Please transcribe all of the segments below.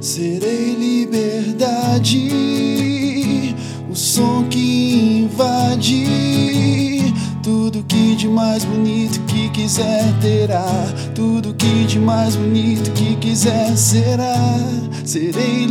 Serei liberdade, o som que invade tudo que de mais bonito que quiser terá, tudo que de mais bonito que quiser será. Serei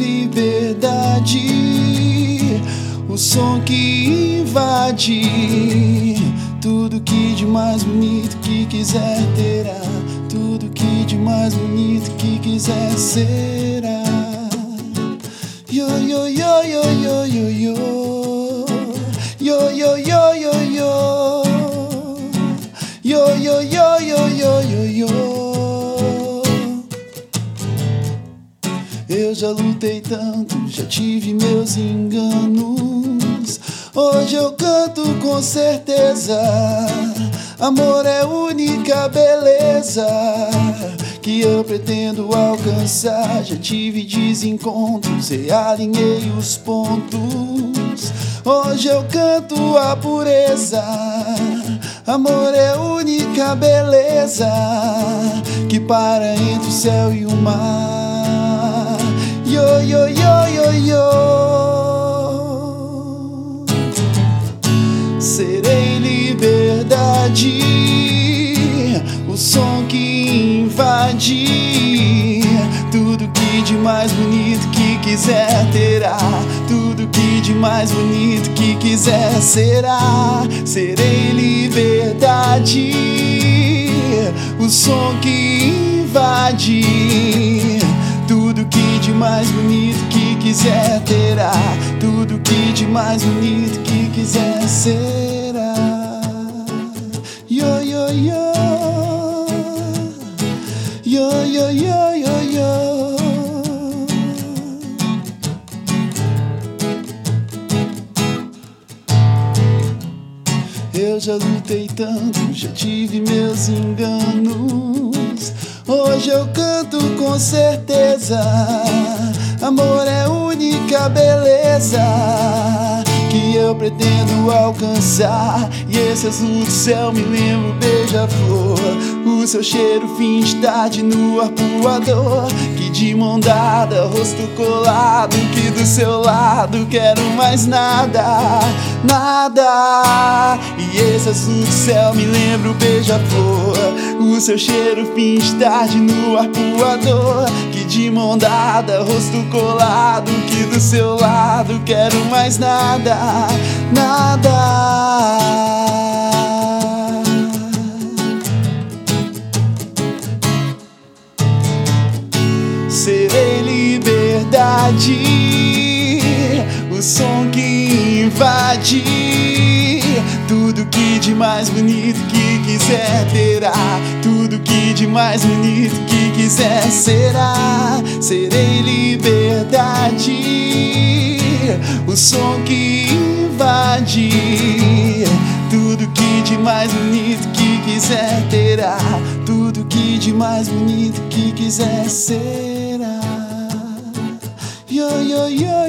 liberdade, o som que invade tudo que de mais bonito que quiser terá, tudo que de mais bonito que quiser será. Yo yo yo yo yo yo yo yo yo yo yo yo yo yo yo yo yo yo. Eu já lutei tanto, já tive meus enganos. Hoje eu canto com certeza. Amor é a única beleza que eu pretendo alcançar. Já tive desencontros, realinhei os pontos. Hoje eu canto a pureza. Amor é a única beleza que para entre o céu e o mar. Yo, yo, yo, yo, yo. Serei liberdade, o som que invade tudo que de mais bonito que quiser terá, tudo que de mais bonito que quiser será. Serei liberdade, o som que invade tudo que de mais bonito que quiser terá, tudo que de mais bonito que quiser será. Yo yo yo yo yo yo yo yo. Eu já lutei tanto, já tive meus enganos. Hoje eu canto com certeza. Amor é a única beleza que eu pretendo alcançar. E esse azul do céu me lembra o beija-flor, o seu cheiro fim de tarde no arpoador. Que de mão dada, rosto colado, que do seu lado quero mais nada, nada. E esse azul do céu me lembra o beija-flor, o seu cheiro fim de tarde no arpoador. Que de mão dada, rosto colado, que do seu lado quero mais nada, nada. Serei liberdade, o som que invade tudo que de mais bonito que quiser terá, tudo que de mais bonito que quiser será. Serei liberdade, o som que invade tudo que de mais bonito que quiser terá, tudo que de mais bonito que quiser será. Yo yo yo